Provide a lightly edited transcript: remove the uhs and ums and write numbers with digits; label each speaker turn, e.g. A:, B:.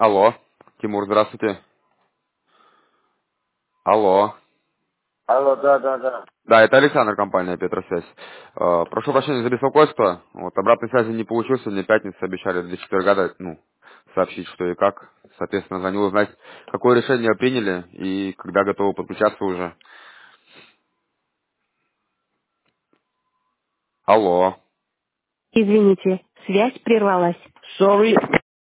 A: Алло, Тимур, здравствуйте. Алло.
B: Алло, да.
A: Да, это Александр, компания Петросвязь. Прошу прощения за беспокойство. Вот, обратной связи не получился, мне пятница обещали до четверга дать, сообщить, что и как. Соответственно, звонил узнать, какое решение приняли и когда готовы подключаться уже. Алло.
C: Извините, связь прервалась.
B: Sorry.